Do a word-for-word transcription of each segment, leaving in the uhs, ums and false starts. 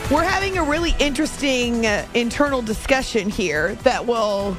We're having a really interesting uh, internal discussion here that will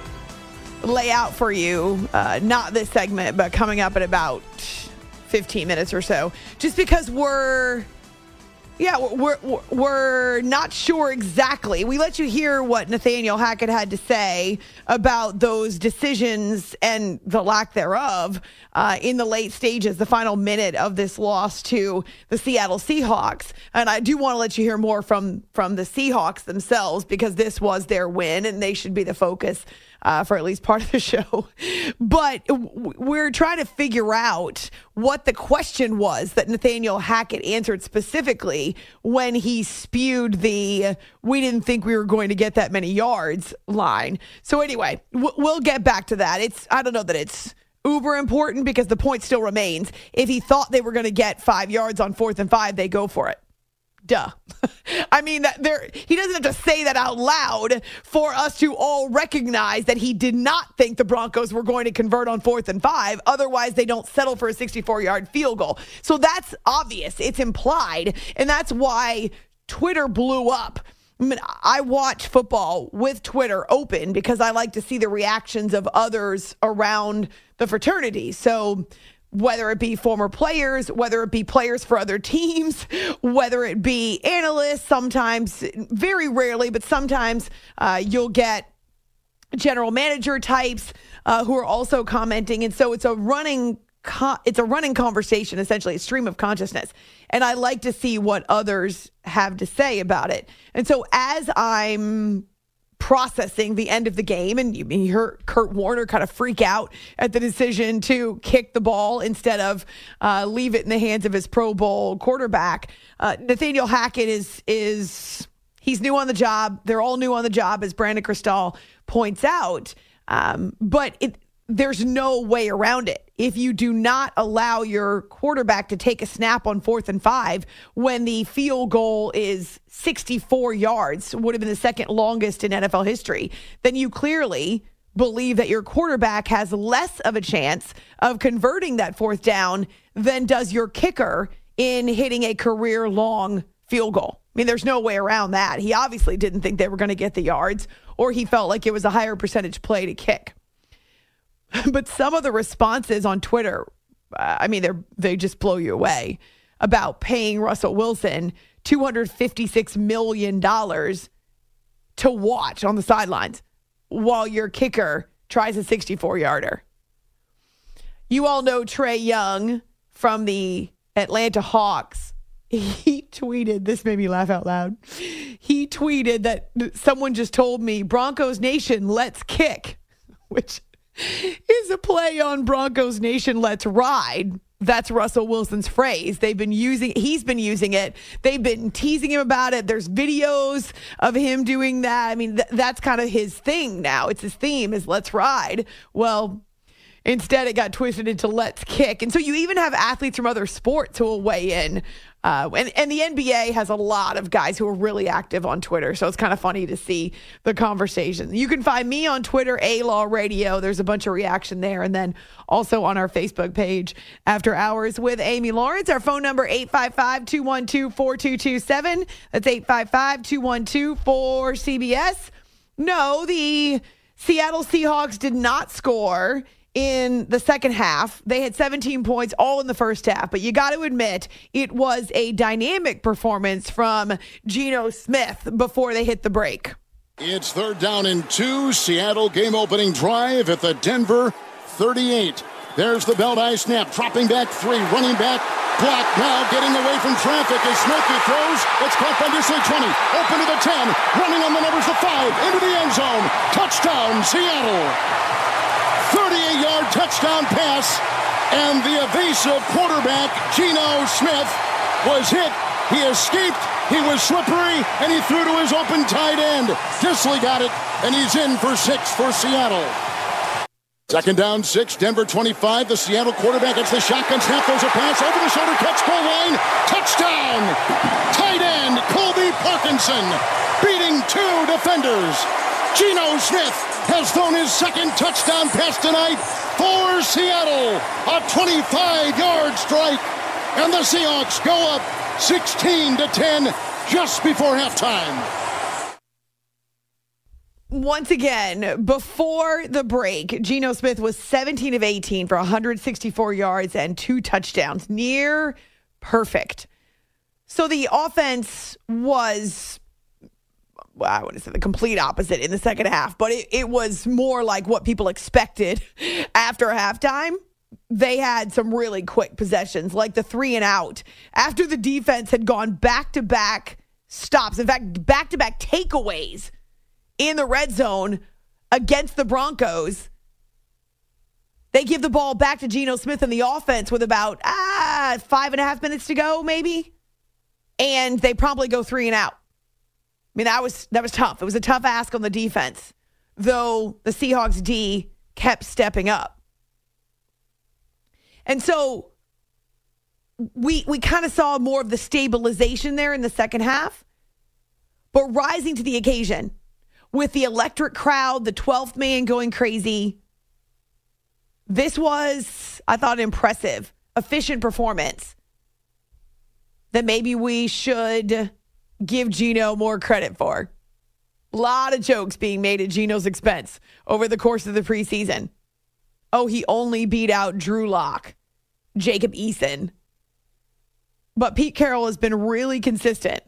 lay out for you, uh, not this segment, but coming up in about fifteen minutes or so, just because we're, yeah, we're, we're, we're not sure exactly. We let you hear what Nathaniel Hackett had to say about those decisions and the lack thereof uh, in the late stages, the final minute of this loss to the Seattle Seahawks. And I do want to let you hear more from, from the Seahawks themselves, because this was their win and they should be the focus Uh, for at least part of the show. But w- we're trying to figure out what the question was that Nathaniel Hackett answered specifically when he spewed the "we didn't think we were going to get that many yards" line. So anyway, w- we'll get back to that. It's I don't know that it's uber important, because the point still remains. If he thought they were going to get five yards on fourth and five, they go for it. Duh. I mean, that there he doesn't have to say that out loud for us to all recognize that he did not think the Broncos were going to convert on fourth and five. Otherwise, they don't settle for a sixty-four-yard field goal. So that's obvious. It's implied. And that's why Twitter blew up. I mean, I watch football with Twitter open because I like to see the reactions of others around the fraternity. So whether it be former players, whether it be players for other teams, whether it be analysts, sometimes, very rarely, but sometimes uh, you'll get general manager types uh, who are also commenting. And so it's a running co- it's a running conversation, essentially, a stream of consciousness. And I like to see what others have to say about it. And so as I'm processing the end of the game, and you, you heard Kurt Warner kind of freak out at the decision to kick the ball instead of uh, leave it in the hands of his Pro Bowl quarterback. Uh, Nathaniel Hackett is is he's new on the job. They're all new on the job, as Brandon Cristal points out. Um, but it, there's no way around it. If you do not allow your quarterback to take a snap on fourth and five when the field goal is sixty-four yards, would have been the second longest in N F L history, then you clearly believe that your quarterback has less of a chance of converting that fourth down than does your kicker in hitting a career-long field goal. I mean, there's no way around that. He obviously didn't think they were going to get the yards, or he felt like it was a higher percentage play to kick. But some of the responses on Twitter, uh, I mean, they they just blow you away about paying Russell Wilson two hundred fifty-six million dollars to watch on the sidelines while your kicker tries a sixty-four-yarder. You all know Trey Young from the Atlanta Hawks. He tweeted, this made me laugh out loud. He tweeted that someone just told me, "Broncos Nation, let's kick," which is a play on Broncos Nation, let's ride. That's Russell Wilson's phrase. They've been using, he's been using it. They've been teasing him about it. There's videos of him doing that. I mean, th- that's kind of his thing now. It's his theme is let's ride. Well, instead it got twisted into let's kick. And so you even have athletes from other sports who will weigh in. Uh, and, and the N B A has a lot of guys who are really active on Twitter. So it's kind of funny to see the conversation. You can find me on Twitter, A-Law Radio. There's a bunch of reaction there. And then also on our Facebook page, After Hours with Amy Lawrence. Our phone number, eight five five, two one two, four two two seven. That's eight five five, two one two, four C B S. No, the Seattle Seahawks did not score in the second half. They had seventeen points all in the first half, but you got to admit it was a dynamic performance from Geno Smith before they hit the break. It's third down and two. Seattle game-opening drive at the Denver thirty-eight. There's the belt-eye snap, dropping back three, running back, block now, getting away from traffic as Smokey throws. It's caught by Disley, twenty, open to the ten, running on the numbers to five, into the end zone. Touchdown, Seattle. thirty-eight-yard touchdown pass, and the evasive quarterback, Geno Smith, was hit. He escaped, he was slippery, and he threw to his open tight end. Disley got it, and he's in for six for Seattle. Second down, six, Denver twenty-five. The Seattle quarterback gets the shotgun snap, throws a pass, over the shoulder, catch, goal line, touchdown! Tight end, Colby Parkinson, beating two defenders. Geno Smith has thrown his second touchdown pass tonight for Seattle. A twenty-five-yard strike, and the Seahawks go up sixteen to ten. just before halftime. Once again, before the break, Geno Smith was seventeen of eighteen for one hundred sixty-four yards and two touchdowns. Near perfect. So the offense was, well, I wouldn't say the complete opposite in the second half, but it, it was more like what people expected after halftime. They had some really quick possessions, like the three and out. After the defense had gone back-to-back stops, in fact, back-to-back takeaways in the red zone against the Broncos, they give the ball back to Geno Smith and the offense with about ah five and a half minutes to go, maybe, and they promptly go three and out. I mean, that was that was tough. It was a tough ask on the defense, though the Seahawks D kept stepping up. And so we we kind of saw more of the stabilization there in the second half, but rising to the occasion with the electric crowd, the twelfth man going crazy. This was, I thought, impressive, efficient performance that maybe we should give Geno more credit for. A lot of jokes being made at Geno's expense over the course of the preseason. Oh, he only beat out Drew Lock, Jacob Eason. But Pete Carroll has been really consistent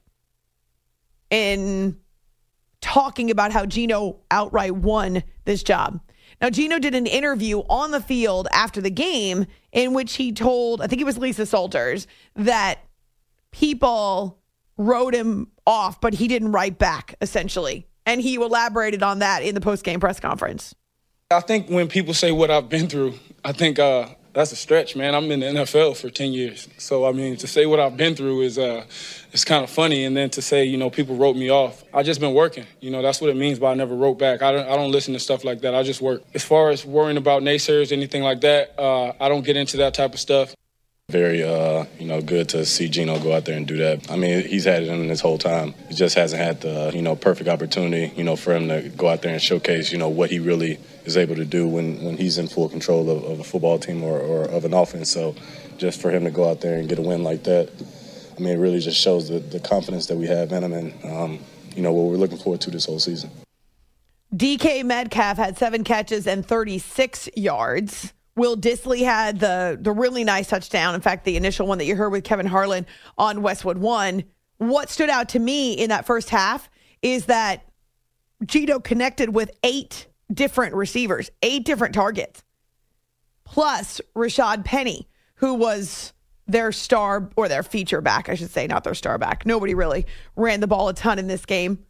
in talking about how Geno outright won this job. Now, Geno did an interview on the field after the game in which he told, I think it was Lisa Salters, that people wrote him off, but he didn't write back, essentially. And he elaborated on that in the post-game press conference. I think when people say what I've been through, I think uh, that's a stretch, man. I'm in the N F L for ten years. So, I mean, to say what I've been through is uh, it's kind of funny. And then to say, you know, people wrote me off. I just been working. You know, that's what it means by I never wrote back. I don't, I don't listen to stuff like that. I just work. As far as worrying about naysayers, anything like that, uh, I don't get into that type of stuff. Very, uh, you know, good to see Geno go out there and do that. I mean, he's had it in this whole time. He just hasn't had the, you know, perfect opportunity, you know, for him to go out there and showcase, you know, what he really is able to do when, when he's in full control of, of a football team or, or of an offense. So just for him to go out there and get a win like that, I mean, it really just shows the, the confidence that we have in him and, um, you know, what we're looking forward to this whole season. D K Metcalf had seven catches and thirty-six yards. Will Dissly had the, the really nice touchdown. In fact, the initial one that you heard with Kevin Harlan on Westwood One. What stood out to me in that first half is that Geno connected with eight different receivers, eight different targets, plus Rashad Penny, who was their star, or their feature back, I should say, not their star back. Nobody really ran the ball a ton in this game.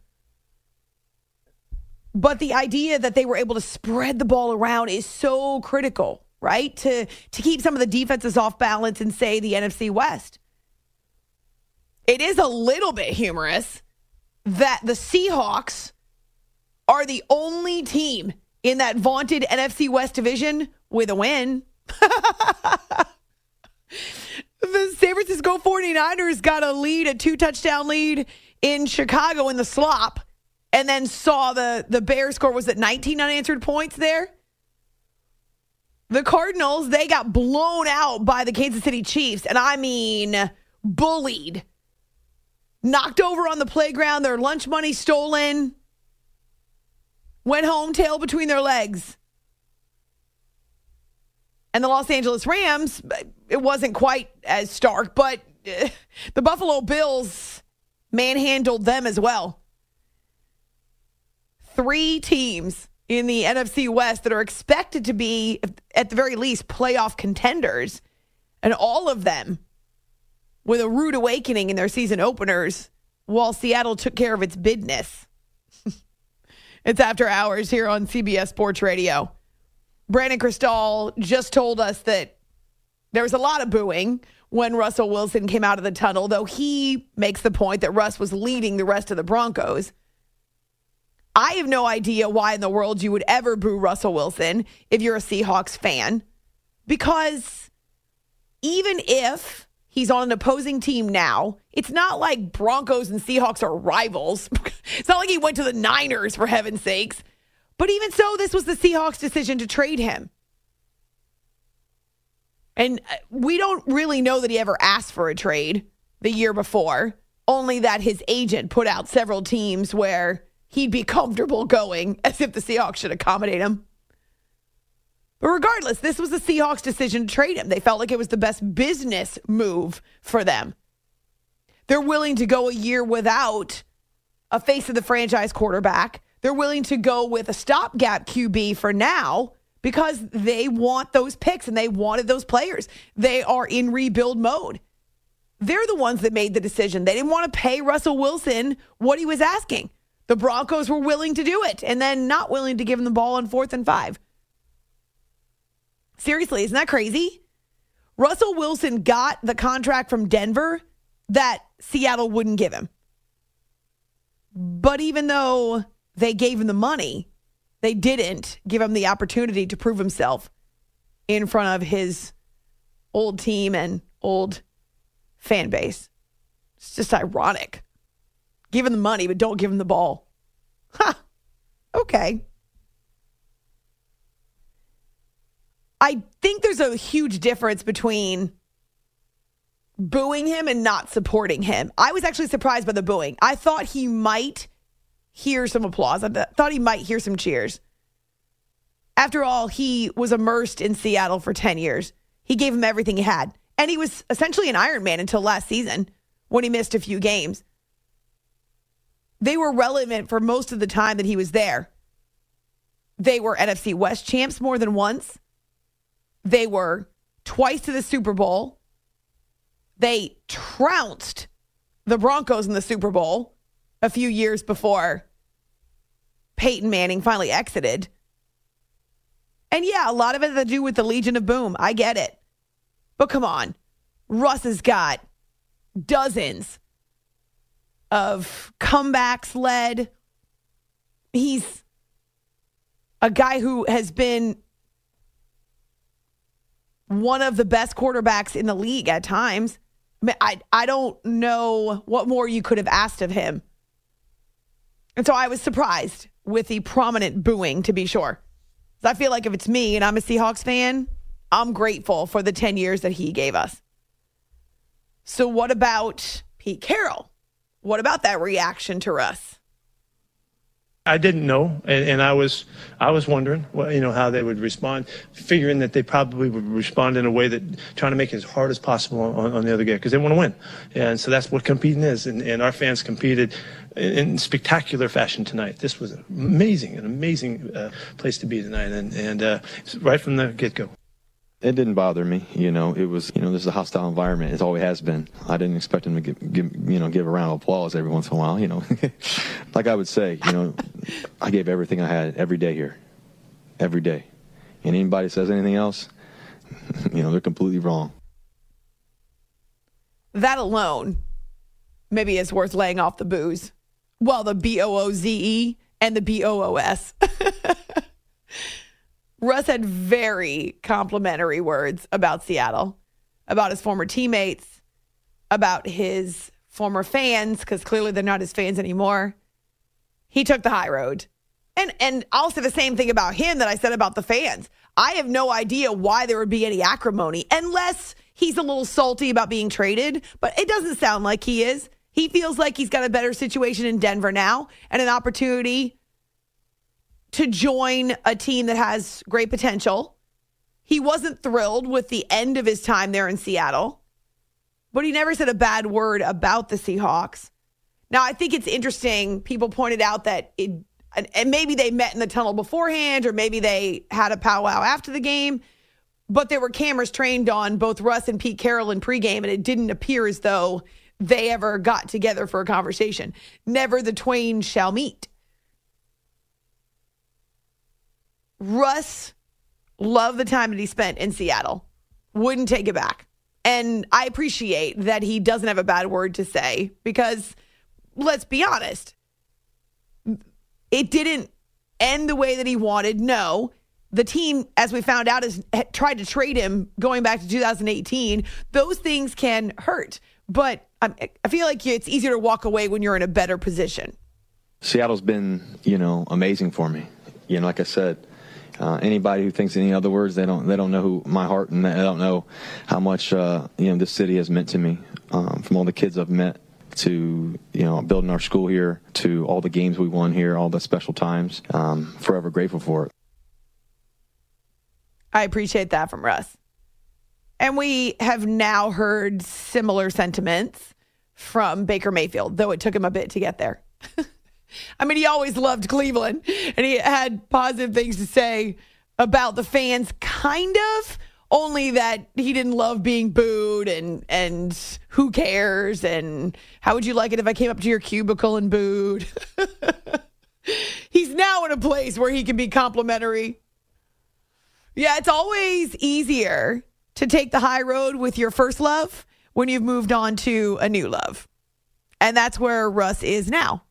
But the idea that they were able to spread the ball around is so critical, right? To, to keep some of the defenses off balance in, say, the N F C West. It is a little bit humorous that the Seahawks are the only team in that vaunted N F C West division with a win. The San Francisco forty-niners got a lead, a two-touchdown lead in Chicago in the slop, and then saw the, the Bears score, was it nineteen unanswered points there? The Cardinals, they got blown out by the Kansas City Chiefs, and I mean bullied. Knocked over on the playground, their lunch money stolen. Went home, tail between their legs. And the Los Angeles Rams, it wasn't quite as stark, but uh, the Buffalo Bills manhandled them as well. Three teams in the N F C West that are expected to be, at the very least, playoff contenders, and all of them with a rude awakening in their season openers, while Seattle took care of its business. It's After Hours here on C B S Sports Radio. Brandon Cristal just told us that there was a lot of booing when Russell Wilson came out of the tunnel, though he makes the point that Russ was leading the rest of the Broncos. I have no idea why in the world you would ever boo Russell Wilson if you're a Seahawks fan, because even if he's on an opposing team now, it's not like Broncos and Seahawks are rivals. It's not like he went to the Niners, for heaven's sakes. But even so, this was the Seahawks' decision to trade him. And we don't really know that he ever asked for a trade the year before. only that his agent put out several teams where he'd be comfortable going, as if the Seahawks should accommodate him. But regardless, this was the Seahawks' decision to trade him. They felt like it was the best business move for them. They're willing to go a year without a face of the franchise quarterback. They're willing to go with a stopgap Q B for now because they want those picks and they wanted those players. They are in rebuild mode. They're the ones that made the decision. They didn't want to pay Russell Wilson what he was asking. The Broncos were willing to do it and then not willing to give him the ball on fourth and five. Seriously, isn't that crazy? Russell Wilson got the contract from Denver that Seattle wouldn't give him. But even though they gave him the money, they didn't give him the opportunity to prove himself in front of his old team and old fan base. It's just ironic. Give him the money, but don't give him the ball. Ha! Okay. I think there's a huge difference between booing him and not supporting him. I was actually surprised by the booing. I thought he might hear some applause. I th- thought he might hear some cheers. After all, he was immersed in Seattle for ten years. He gave him everything he had. And he was essentially an Iron Man until last season when he missed a few games. They were relevant for most of the time that he was there. They were N F C West champs more than once. They were twice to the Super Bowl. They trounced the Broncos in the Super Bowl a few years before Peyton Manning finally exited. And yeah, a lot of it had to do with the Legion of Boom. I get it. But come on. Russ has got dozens of comebacks led. He's a guy who has been one of the best quarterbacks in the league at times. I mean, I, I don't know what more you could have asked of him. And so I was surprised with the prominent booing, to be sure. I feel like if it's me and I'm a Seahawks fan, I'm grateful for the ten years that he gave us. So what about Pete Carroll? What about that reaction to Russ? I didn't know, and, and I was I was wondering, well, you know, how they would respond, figuring that they probably would respond in a way that trying to make it as hard as possible on, on the other guy because they want to win, and so that's what competing is. And, and our fans competed in, in spectacular fashion tonight. This was amazing, an amazing uh, place to be tonight, and and uh, right from the get-go. It didn't bother me, you know. It was, you know, this is a hostile environment. It always has been. I didn't expect him to give, give, you know, give a round of applause every once in a while, you know. Like I would say, you know, I gave everything I had every day here, every day. And anybody says anything else, you know, they're completely wrong. That alone maybe is worth laying off the booze. Well, the B O O Z E and the B O O S. Russ had very complimentary words about Seattle, about his former teammates, about his former fans, because clearly they're not his fans anymore. He took the high road. And and I'll say the same thing about him that I said about the fans. I have no idea why there would be any acrimony, unless he's a little salty about being traded, but it doesn't sound like he is. He feels like he's got a better situation in Denver now and an opportunity to join a team that has great potential. He wasn't thrilled with the end of his time there in Seattle, but he never said a bad word about the Seahawks. Now, I think it's interesting. People pointed out that it, and maybe they met in the tunnel beforehand, or maybe they had a powwow after the game, but there were cameras trained on both Russ and Pete Carroll in pregame, and it didn't appear as though they ever got together for a conversation. Never the twain shall meet. Russ loved the time that he spent in Seattle. Wouldn't take it back. And I appreciate that he doesn't have a bad word to say because, let's be honest, it didn't end the way that he wanted. No, the team, as we found out, has tried to trade him going back to two thousand eighteen. Those things can hurt. But I feel like it's easier to walk away when you're in a better position. Seattle's been, you know, amazing for me. You know, like I said, Uh, anybody who thinks any other words, they don't they don't know who my heart, and they don't know how much uh, you know this city has meant to me. Um, from all the kids I've met, to, you know, building our school here, to all the games we won here, all the special times. Um, forever grateful for it. I appreciate that from Russ. And we have now heard similar sentiments from Baker Mayfield, though it took him a bit to get there. I mean, he always loved Cleveland, and he had positive things to say about the fans, kind of, only that he didn't love being booed and and who cares, and how would you like it if I came up to your cubicle and booed? He's now in a place where he can be complimentary. Yeah, it's always easier to take the high road with your first love when you've moved on to a new love. And that's where Russ is now.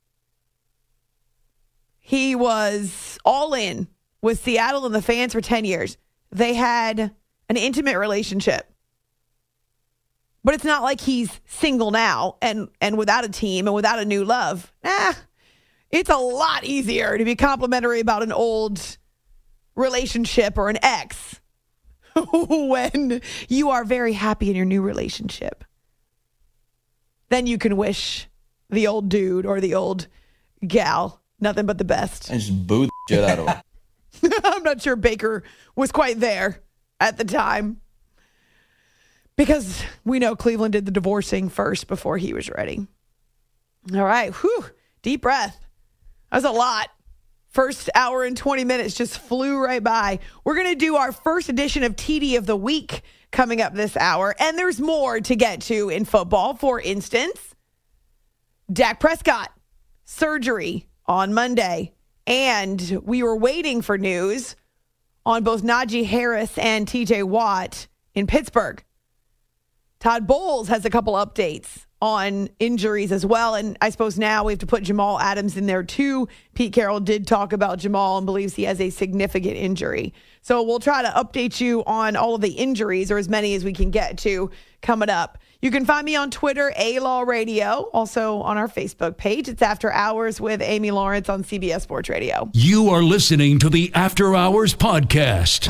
He was all in with Seattle and the fans for ten years. They had an intimate relationship. But it's not like he's single now and, and without a team and without a new love. Eh, it's a lot easier to be complimentary about an old relationship or an ex when you are very happy in your new relationship. Then you can wish the old dude or the old gal nothing but the best. And just boo the shit out of him. I'm not sure Baker was quite there at the time, because we know Cleveland did the divorcing first before he was ready. All right. Whew. Deep breath. That was a lot. First hour and twenty minutes just flew right by. We're going to do our first edition of T D of the Week coming up this hour. And there's more to get to in football. For instance, Dak Prescott, surgery on Monday. And we were waiting for news on both Najee Harris and T J Watt in Pittsburgh. Todd Bowles has a couple updates on injuries as well. And I suppose now we have to put Jamal Adams in there too. Pete Carroll did talk about Jamal and believes he has a significant injury. So we'll try to update you on all of the injuries, or as many as we can get to, coming up. You can find me on Twitter, A-Law Radio, also on our Facebook page. It's After Hours with Amy Lawrence on C B S Sports Radio. You are listening to the After Hours Podcast.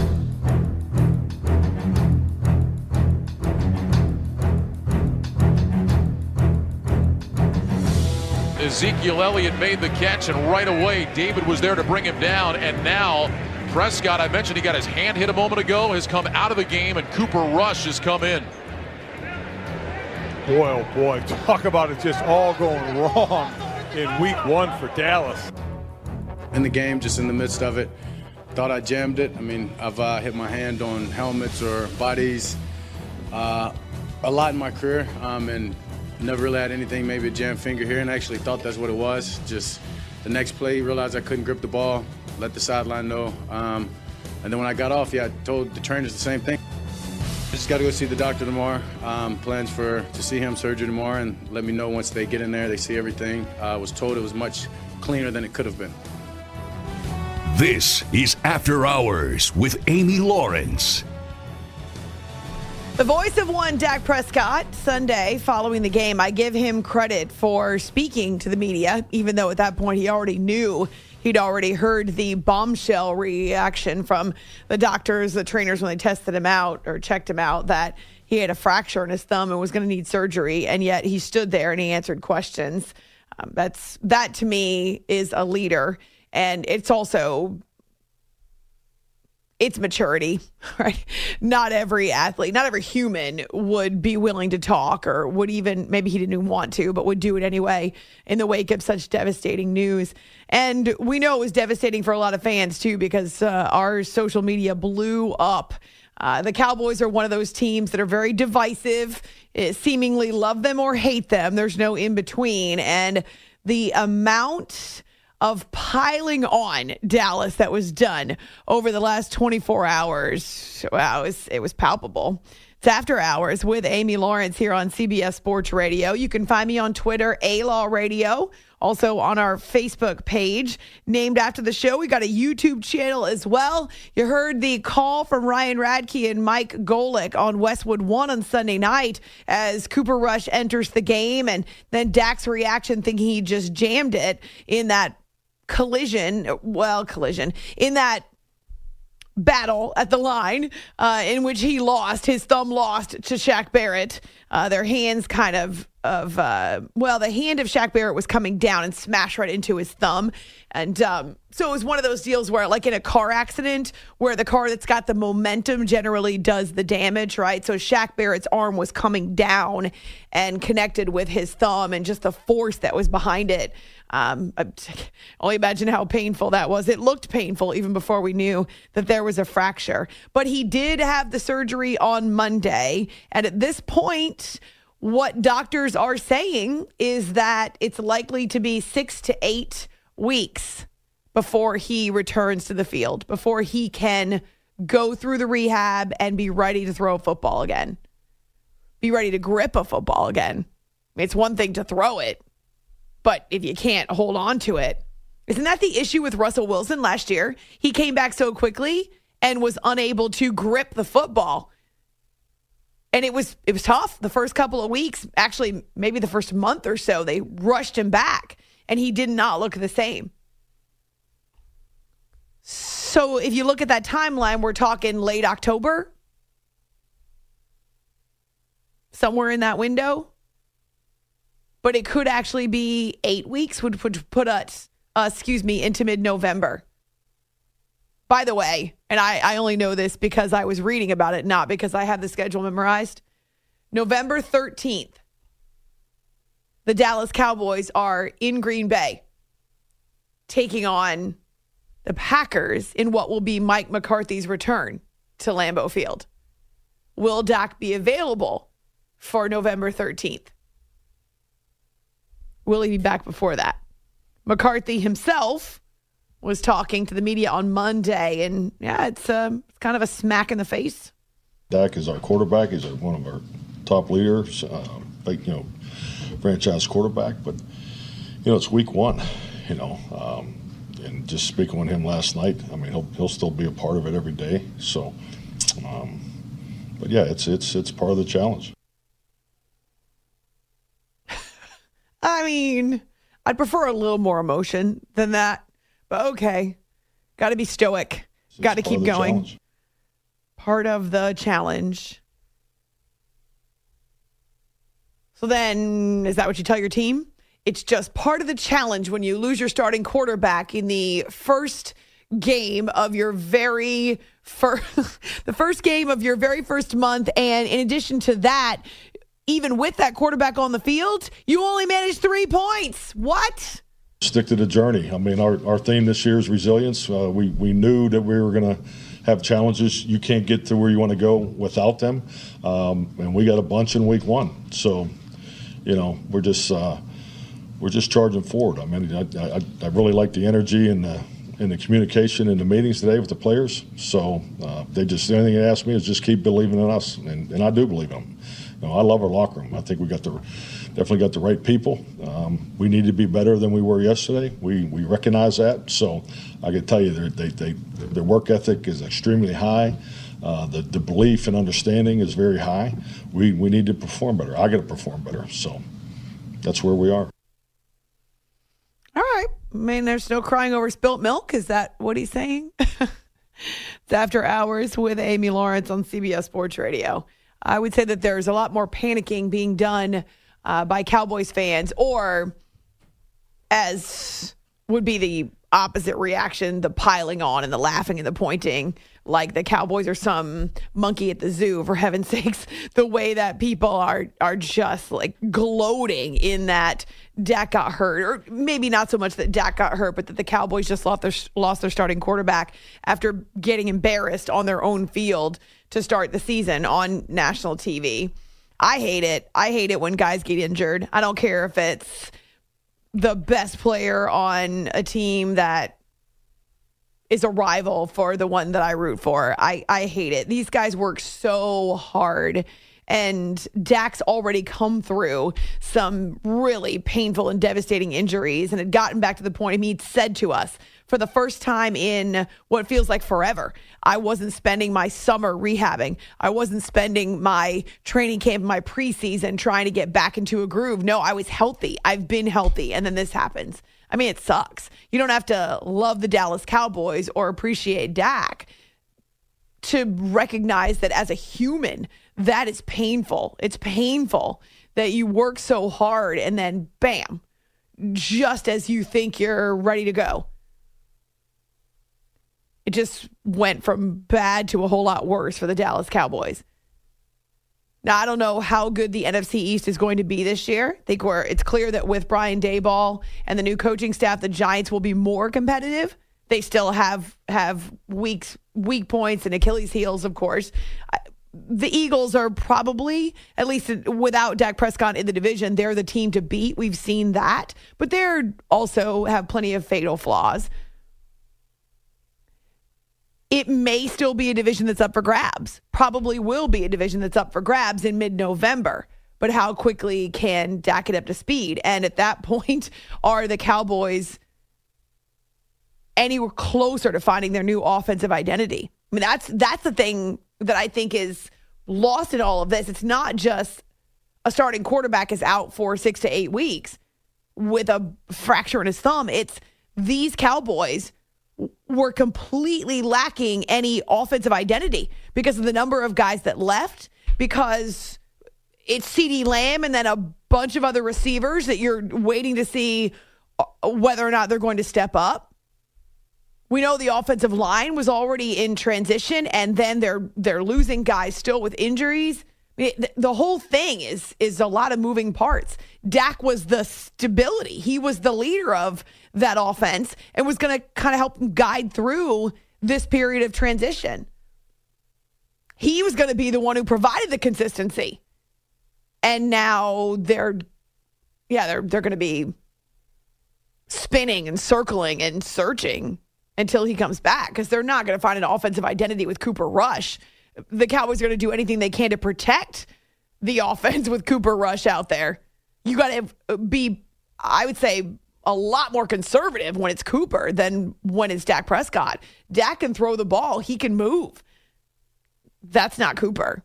Ezekiel Elliott made the catch, and right away, David was there to bring him down. And now, Prescott, I mentioned he got his hand hit a moment ago, has come out of the game, and Cooper Rush has come in. Boy, oh boy, talk about it just all going wrong in week one for Dallas. In the game, just in the midst of it, thought I jammed it. I mean, I've uh, hit my hand on helmets or bodies uh, a lot in my career, um, and never really had anything, maybe a jammed finger here, and I actually thought that's what it was. Just the next play, realized I couldn't grip the ball, let the sideline know. Um, and then when I got off, yeah, I told the trainers the same thing. Just got to go see the doctor tomorrow. Um, plans for to see him surgery tomorrow, and let me know once they get in there, they see everything. I uh, was told it was much cleaner than it could have been. This is After Hours with Amy Lawrence. The voice of one, Dak Prescott, Sunday following the game. I give him credit for speaking to the media, even though at that point he already knew. He'd already heard the bombshell reaction from the doctors, the trainers, when they tested him out or checked him out, that he had a fracture in his thumb and was going to need surgery. And yet he stood there and he answered questions. Um, that's that to me is a leader. And it's also... it's maturity, right? Not every athlete, not every human would be willing to talk, or would even, maybe he didn't even want to, but would do it anyway in the wake of such devastating news. And we know it was devastating for a lot of fans too, because uh, our social media blew up. Uh, the Cowboys are one of those teams that are very divisive, seemingly love them or hate them. There's no in between. And the amount of piling on Dallas that was done over the last twenty-four hours. Wow, it was, it was palpable. It's After Hours with Amy Lawrence here on C B S Sports Radio. You can find me on Twitter, A-Law Radio, also on our Facebook page, named after the show. We got a YouTube channel as well. You heard the call from Ryan Radke and Mike Golick on Westwood One on Sunday night as Cooper Rush enters the game, and then Dak's reaction thinking he just jammed it in that collision, well, collision, in that battle at the line uh, in which he lost, his thumb lost to Shaq Barrett. Uh, their hands kind of of, uh, well, the hand of Shaq Barrett was coming down and smashed right into his thumb. And um, so it was one of those deals where, like in a car accident, where the car that's got the momentum generally does the damage, right? So Shaq Barrett's arm was coming down and connected with his thumb, and just the force that was behind it. Um, I only imagine how painful that was. It looked painful even before we knew that there was a fracture. But he did have the surgery on Monday. And at this point, what doctors are saying is that it's likely to be six to eight weeks before he returns to the field, before he can go through the rehab and be ready to throw a football again, be ready to grip a football again. It's one thing to throw it, but if you can't hold on to it, isn't that the issue with Russell Wilson last year? He came back so quickly and was unable to grip the football. And it was it was tough the first couple of weeks. Actually, maybe the first month or so, they rushed him back, and he did not look the same. So if you look at that timeline, we're talking late October, somewhere in that window. But it could actually be eight weeks, would, would put us, uh, excuse me, into mid-November. By the way, and I, I only know this because I was reading about it, not because I have the schedule memorized. November thirteenth, the Dallas Cowboys are in Green Bay taking on the Packers in what will be Mike McCarthy's return to Lambeau Field. Will Dak be available for November thirteenth? Will he be back before that? McCarthy himself was talking to the media on Monday, and yeah, it's, um, it's kind of a smack in the face. Dak is our quarterback. He's one of our top leaders, um, like, you know, franchise quarterback. But, you know, it's week one, you know, um, and just speaking with him last night, I mean, he'll he'll still be a part of it every day. So, um, but yeah, it's it's it's part of the challenge. I mean, I'd prefer a little more emotion than that. But okay, got to be stoic. Got to keep going. Challenge. Part of the challenge. So then, is that what you tell your team? It's just part of the challenge when you lose your starting quarterback in the first game of your very first, the first game of your very first month. And in addition to that, even with that quarterback on the field, you only managed three points. What? Stick to the journey. I mean, our, our theme this year is resilience. Uh, we, we knew that we were going to have challenges. You can't get to where you want to go without them. Um, and we got a bunch in week one. So, you know, we're just uh, we're just charging forward. I mean, I, I, I really like the energy and the, and the communication in the meetings today with the players. So uh, they just, the only thing they ask me is just keep believing in us. And, and I do believe in them. You know, I love our locker room. I think we got the definitely got the right people. Um, we need to be better than we were yesterday. We we recognize that. So I can tell you, they they their work ethic is extremely high. Uh, the the belief and understanding is very high. We we need to perform better. I got to perform better. So that's where we are. All right. I mean, there's no crying over spilt milk. Is that what he's saying? It's After Hours with Amy Lawrence on C B S Sports Radio. I would say that there's a lot more panicking being done uh, by Cowboys fans, or as would be the opposite reaction, the piling on and the laughing and the pointing, like the Cowboys are some monkey at the zoo, for heaven's sakes. The way that people are are just like gloating in that Dak got hurt, or maybe not so much that Dak got hurt, but that the Cowboys just lost their, lost their starting quarterback after getting embarrassed on their own field to start the season on national T V. I hate it. I hate it when guys get injured. I don't care if it's the best player on a team that is a rival for the one that I root for. I, I hate it. These guys work so hard, and Dak's already come through some really painful and devastating injuries and had gotten back to the point, I mean, he'd said to us, for the first time in what feels like forever, I wasn't spending my summer rehabbing. I wasn't spending my training camp, my preseason trying to get back into a groove. No, I was healthy. I've been healthy. And then this happens. I mean, it sucks. You don't have to love the Dallas Cowboys or appreciate Dak to recognize that as a human, that is painful. It's painful that you work so hard and then bam, just as you think you're ready to go, it just went from bad to a whole lot worse for the Dallas Cowboys. Now, I don't know how good the N F C East is going to be this year. I think we're, it's clear that with Brian Daboll and the new coaching staff, the Giants will be more competitive. They still have have weak, weak points and Achilles heels, of course. The Eagles are probably, at least without Dak Prescott in the division, they're the team to beat. We've seen that. But they're also have plenty of fatal flaws. It may still be a division that's up for grabs. Probably will be a division that's up for grabs in mid-November. But how quickly can Dak get up to speed? And at that point, are the Cowboys anywhere closer to finding their new offensive identity? I mean, that's that's the thing that I think is lost in all of this. It's not just a starting quarterback is out for six to eight weeks with a fracture in his thumb. It's these Cowboys were completely lacking any offensive identity because of the number of guys that left, because it's CeeDee Lamb and then a bunch of other receivers that you're waiting to see whether or not they're going to step up. We know the offensive line was already in transition, and then they're they're losing guys still with injuries. I mean, the, the whole thing is is a lot of moving parts. Dak was the stability. He was the leader of that offense and was going to kind of help guide through this period of transition. He was going to be the one who provided the consistency. And now they're, yeah, they're they're going to be spinning and circling and searching until he comes back, because they're not going to find an offensive identity with Cooper Rush. The Cowboys are going to do anything they can to protect the offense with Cooper Rush out there. You got to be, I would say, a lot more conservative when it's Cooper than when it's Dak Prescott. Dak can throw the ball. He can move. That's not Cooper.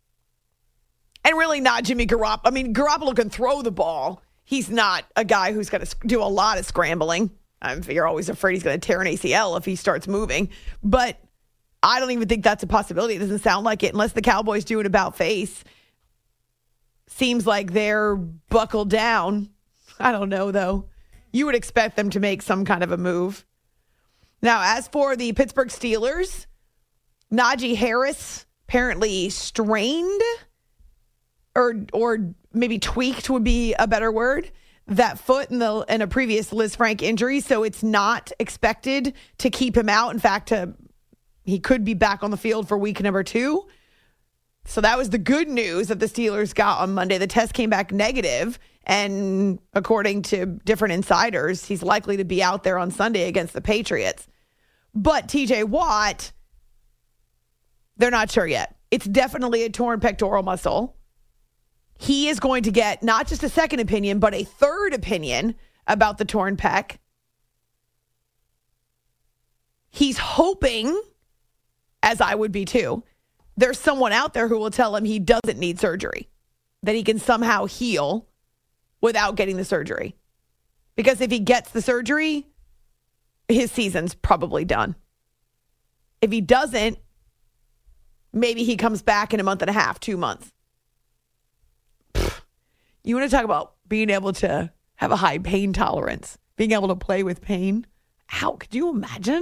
And really not Jimmy Garoppolo. I mean, Garoppolo can throw the ball. He's not a guy who's going to do a lot of scrambling. I mean, you're always afraid he's going to tear an A C L if he starts moving. But I don't even think that's a possibility. It doesn't sound like it unless the Cowboys do an about face. Seems like they're buckled down. I don't know, though. You would expect them to make some kind of a move. Now, as for the Pittsburgh Steelers, Najee Harris apparently strained, or or maybe tweaked would be a better word, that foot in the in a previous Liz Frank injury, so it's not expected to keep him out. In fact, to, he could be back on the field for week number two. So that was the good news that the Steelers got on Monday. The test came back negative, and according to different insiders, he's likely to be out there on Sunday against the Patriots. But T J Watt, they're not sure yet. It's definitely a torn pectoral muscle. He is going to get not just a second opinion, but a third opinion about the torn pec. He's hoping, as I would be too, there's someone out there who will tell him he doesn't need surgery, that he can somehow heal without getting the surgery. Because if he gets the surgery, his season's probably done. If he doesn't, maybe he comes back in a month and a half, two months. You want to talk about being able to have a high pain tolerance, being able to play with pain? How could you imagine?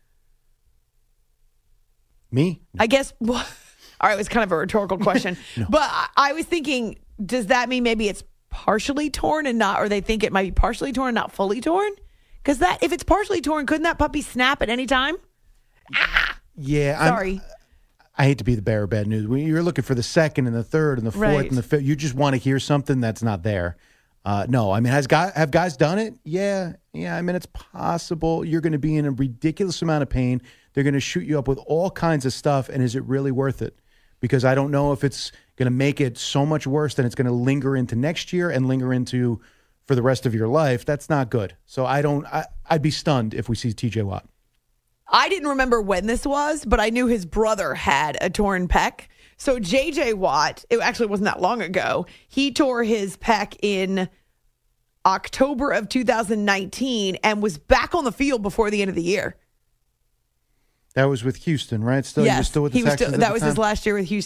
Me? I guess, well, all right, it was kind of a rhetorical question. No. But I, I was thinking, does that mean maybe it's partially torn and not, or they think it might be partially torn and not fully torn? Because that, if it's partially torn, couldn't that puppy snap at any time? Ah! Yeah. Sorry. I'm, I hate to be the bearer of bad news. When you're looking for the second and the third and the fourth right. and the fifth, you just want to hear something that's not there. Uh, no, I mean, has guy, have guys done it? Yeah. Yeah, I mean, it's possible. You're going to be in a ridiculous amount of pain. They're going to shoot you up with all kinds of stuff, and is it really worth it? Because I don't know if it's going to make it so much worse that it's going to linger into next year and linger into for the rest of your life. That's not good. So I don't. I, I'd be stunned if we see T J Watt. I didn't remember when this was, but I knew his brother had a torn pec. So J J Watt, it actually wasn't that long ago, he tore his pec in October of two thousand nineteen and was back on the field before the end of the year. That was with Houston, right? Still, yes, he was still with the he was Texans still, at that the was time? his last year with Houston.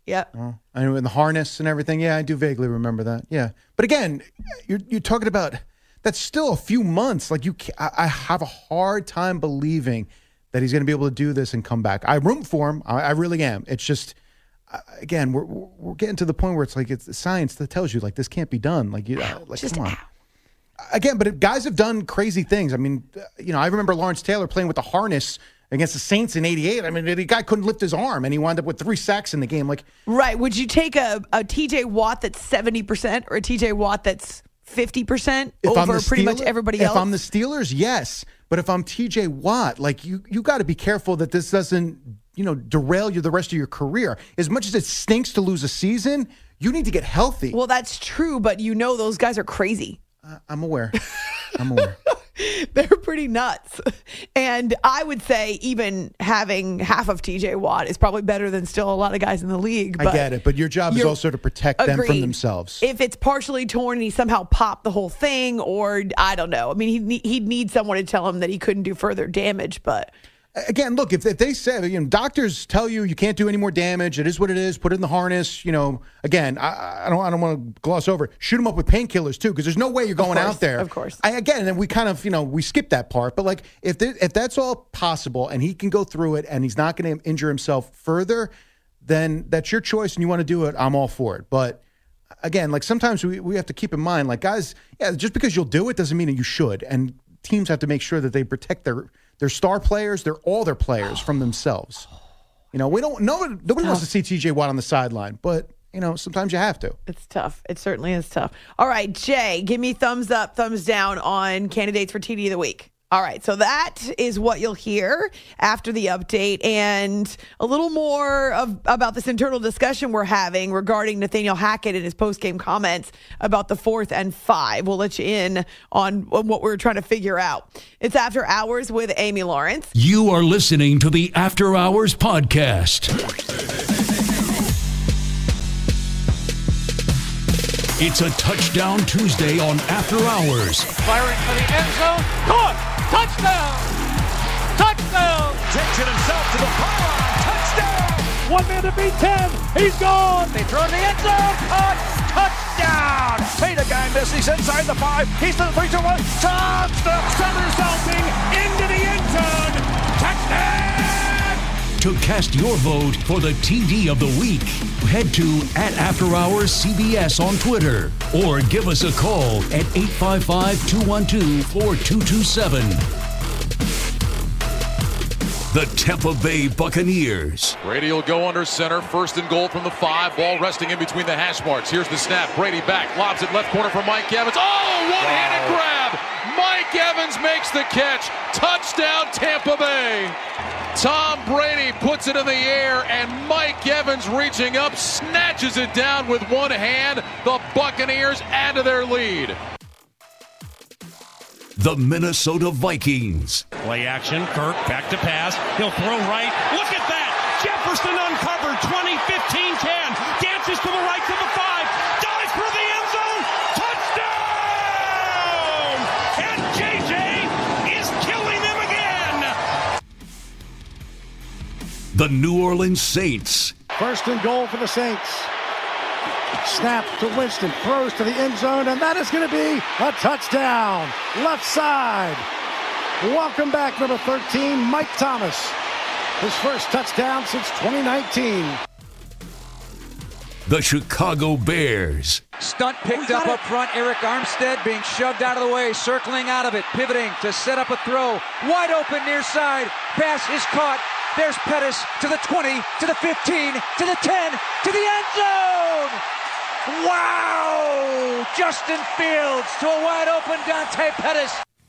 Yeah. Oh, and in the harness and everything. Yeah, I do vaguely remember that. Yeah. But again, you're you're talking about that's still a few months. Like you, I, I have a hard time believing that he's going to be able to do this and come back. I root for him. I, I really am. It's just, again, we're we're getting to the point where it's like it's science that tells you like this can't be done. Like you, Ow, like just come on. ow. Again, but guys have done crazy things. I mean, you know, I remember Lawrence Taylor playing with the harness against the Saints in eighty-eight. I mean, the guy couldn't lift his arm, and he wound up with three sacks in the game. Like, right? Would you take a, a T J Watt that's seventy percent or a T J Watt that's fifty percent over pretty much everybody else? If I'm the Steelers, yes. But if I'm T J Watt, like you, you got to be careful that this doesn't, you know, derail you the rest of your career. As much as it stinks to lose a season, you need to get healthy. Well, that's true, but you know those guys are crazy. Uh, I'm aware. I'm aware. They're pretty nuts. And I would say even having half of T J Watt is probably better than still a lot of guys in the league. I get it, but your job is also to protect them agreed. from themselves. If it's partially torn and he somehow popped the whole thing, or I don't know. I mean, he'd, he'd need someone to tell him that he couldn't do further damage, but... Again, look, if, if they say, you know, doctors tell you you can't do any more damage, it is what it is, put it in the harness, you know, again, I, I don't I don't want to gloss over, shoot them up with painkillers too, because there's no way you're going course, out there. Of course. I, again, and we kind of, you know, we skip that part, but like if there, if that's all possible and he can go through it and he's not going to injure himself further, then that's your choice and you want to do it, I'm all for it. But again, like sometimes we, we have to keep in mind, like guys, yeah, just because you'll do it doesn't mean that you should. And teams have to make sure that they protect their They're star players. They're all their players from themselves. You know, we don't. Nobody, nobody wants to see T J Watt on the sideline, but you know, sometimes you have to. It's tough. It certainly is tough. All right, Jay, give me thumbs up, thumbs down on candidates for T D of the week. All right, so that is what you'll hear after the update, and a little more of about this internal discussion we're having regarding Nathaniel Hackett and his post-game comments about the fourth and five. We'll let you in on, on what we're trying to figure out. It's After Hours with Amy Lawrence. You are listening to the After Hours podcast. It's a Touchdown Tuesday on After Hours. Firing for the end zone. Caught! Touchdown! Touchdown! Takes it himself to the pylon. Touchdown! One man to beat ten. He's gone. They throw in the end zone. Caught! Touchdown! Hey, the guy missed. He's inside the five. He's to the three, two, one. Touchdown! Somersaulting into the end zone. Touchdown! To cast your vote for the T D of the week, head to at After Hours C B S on Twitter or give us a call at eight five five, two one two, four two two seven. The Tampa Bay Buccaneers. Brady will go under center, first and goal from the five. Ball resting in between the hash marks. Here's the snap. Brady back, lobs it left corner for Mike Evans. Oh, one-handed wow. grab. Mike Evans makes the catch. Touchdown, Tampa Bay. Tom Brady puts it in the air, and Mike Evans reaching up, snatches it down with one hand. The Buccaneers add to their lead. The Minnesota Vikings. Play action, Kirk back to pass. He'll throw right. Look at that! Jefferson uncovered, twenty, fifteen, ten. Dances to the right to the five. Dives for the end zone. Touchdown! And J J is killing them again. The New Orleans Saints. First and goal for the Saints. Snap to Winston, throws to the end zone, and that is going to be a touchdown. Left side. Welcome back, number thirteen, Mike Thomas. His first touchdown since twenty nineteen. The Chicago Bears. Stunt picked up up front. Eric Armstead being shoved out of the way, circling out of it, pivoting to set up a throw. Wide open near side. Pass is caught. There's Pettis to the twenty, to the fifteen, to the ten, to the end zone. Wow! Justin Fields to a wide open Dante Pettis.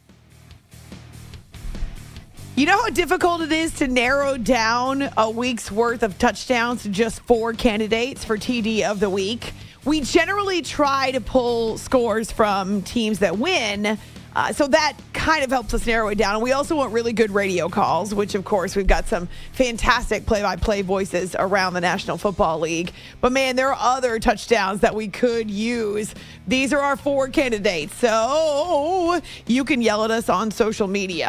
You know how difficult it is to narrow down a week's worth of touchdowns to just four candidates for T D of the week? We generally try to pull scores from teams that win, uh, so that kind of helps us narrow it down. And we also want really good radio calls, which, of course, we've got some fantastic play-by-play voices around the National Football League. But, man, there are other touchdowns that we could use. These are our four candidates, so you can yell at us on social media.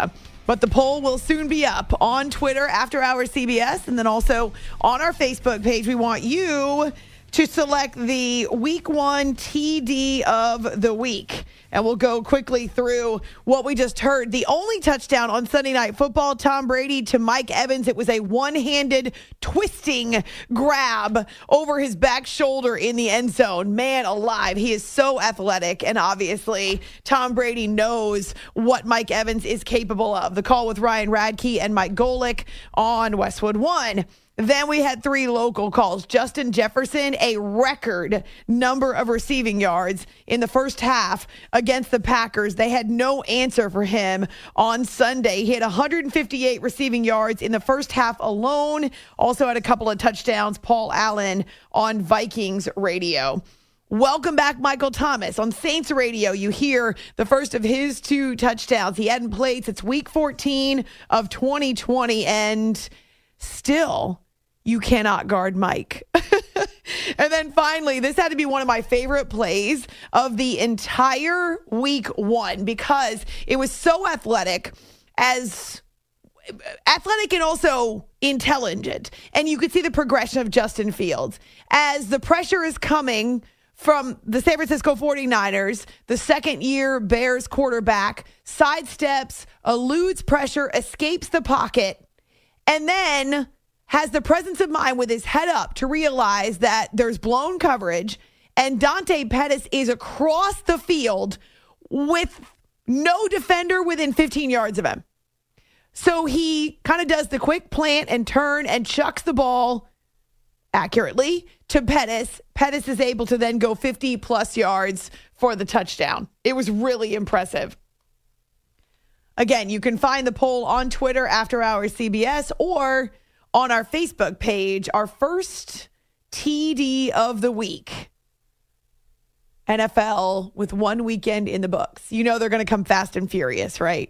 But the poll will soon be up on Twitter, After Hours C B S, and then also on our Facebook page. We want you to select the week one T D of the week. And we'll go quickly through what we just heard. The only touchdown on Sunday Night Football, Tom Brady to Mike Evans. It was a one-handed twisting grab over his back shoulder in the end zone. Man alive, he is so athletic. And obviously, Tom Brady knows what Mike Evans is capable of. The call with Ryan Radke and Mike Golick on Westwood One. Then we had three local calls. Justin Jefferson, a record number of receiving yards in the first half against the Packers. They had no answer for him on Sunday. He had one hundred fifty-eight receiving yards in the first half alone. Also had a couple of touchdowns. Paul Allen on Vikings radio. Welcome back, Michael Thomas. On Saints radio, you hear the first of his two touchdowns. He hadn't played since week fourteen of twenty twenty, and still, you cannot guard Mike. And then finally, this had to be one of my favorite plays of the entire week one because it was so athletic, as athletic and also intelligent. And you could see the progression of Justin Fields as the pressure is coming from the San Francisco forty-niners, the second-year Bears quarterback, sidesteps, eludes pressure, escapes the pocket, and then has the presence of mind with his head up to realize that there's blown coverage and Dante Pettis is across the field with no defender within fifteen yards of him. So he kind of does the quick plant and turn and chucks the ball accurately to Pettis. Pettis is able to then go fifty plus yards for the touchdown. It was really impressive. Again, you can find the poll on Twitter, After Hours C B S, or on our Facebook page, our first T D of the week. N F L with one weekend in the books. You know they're going to come fast and furious, right?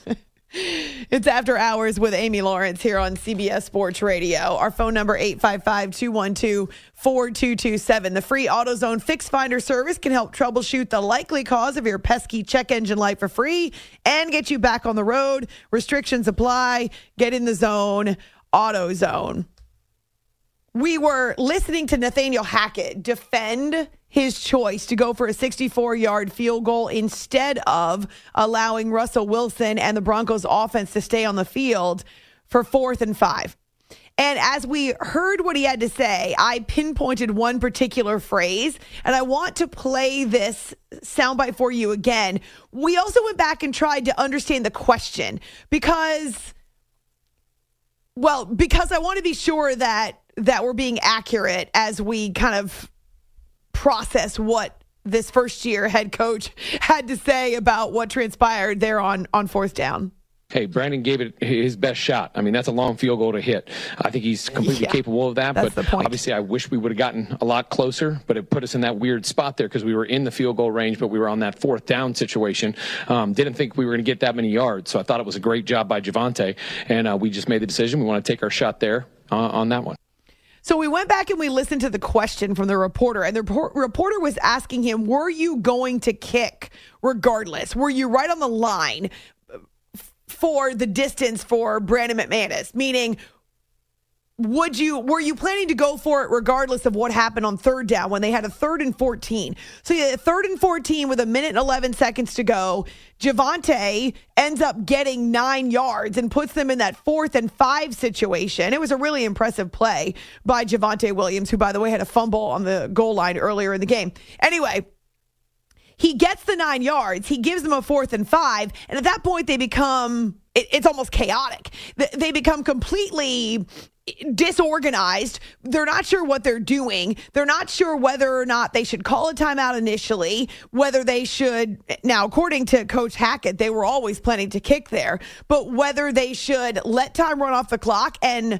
It's After Hours with Amy Lawrence here on C B S Sports Radio. Our phone number, eight five five, two one two, four two two seven. The free AutoZone Fix Finder service can help troubleshoot the likely cause of your pesky check engine light for free and get you back on the road. Restrictions apply. Get in the zone. AutoZone. We were listening to Nathaniel Hackett defend his choice to go for a sixty-four-yard field goal instead of allowing Russell Wilson and the Broncos offense to stay on the field for fourth and five. And as we heard what he had to say, I pinpointed one particular phrase, and I want to play this soundbite for you again. We also went back and tried to understand the question because, well, because I want to be sure that that we're being accurate as we kind of process what this first year head coach had to say about what transpired there on, on fourth down. Hey, Brandon gave it his best shot. I mean, that's a long field goal to hit. I think he's completely yeah, capable of that. But obviously, I wish we would have gotten a lot closer, but it put us in that weird spot there because we were in the field goal range, but we were on that fourth down situation. Um, didn't think we were going to get that many yards. So I thought it was a great job by Javonte. And uh, we just made the decision. We want to take our shot there uh, on that one. So we went back and we listened to the question from the reporter, and the reporter was asking him, were you going to kick regardless? Were you right on the line for the distance for Brandon McManus? Meaning, would you, were you planning to go for it regardless of what happened on third down when they had a third and fourteen? So you had a third and fourteen with a minute and eleven seconds to go. Javonte ends up getting nine yards and puts them in that fourth and five situation. It was a really impressive play by Javonte Williams, who, by the way, had a fumble on the goal line earlier in the game. Anyway, he gets the nine yards. He gives them a fourth and five. And at that point, they become, it, it's almost chaotic. They become completely disorganized. They're not sure what they're doing. They're not sure whether or not they should call a timeout initially, whether they should, now, according to Coach Hackett, they were always planning to kick there, but whether they should let time run off the clock. And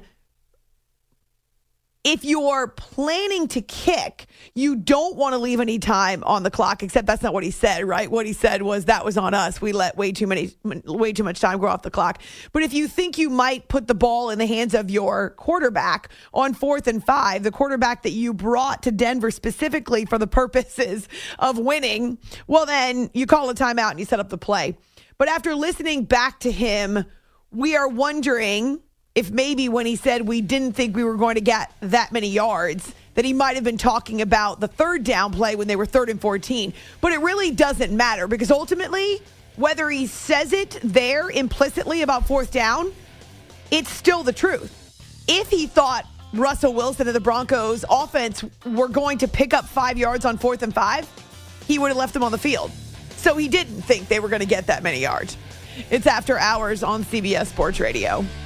if you're planning to kick, you don't want to leave any time on the clock, except that's not what he said, right? What he said was that was on us. We let way too many, way too much time go off the clock. But if you think you might put the ball in the hands of your quarterback on fourth and five, the quarterback that you brought to Denver specifically for the purposes of winning, well, then you call a timeout and you set up the play. But after listening back to him we are wondering if maybe when he said we didn't think we were going to get that many yards, that he might have been talking about the third down play when they were third and fourteen. But it really doesn't matter because ultimately, whether he says it there implicitly about fourth down, it's still the truth. If he thought Russell Wilson and the Broncos offense were going to pick up five yards on fourth and five, he would have left them on the field. So he didn't think they were going to get that many yards. It's After Hours on C B S Sports Radio.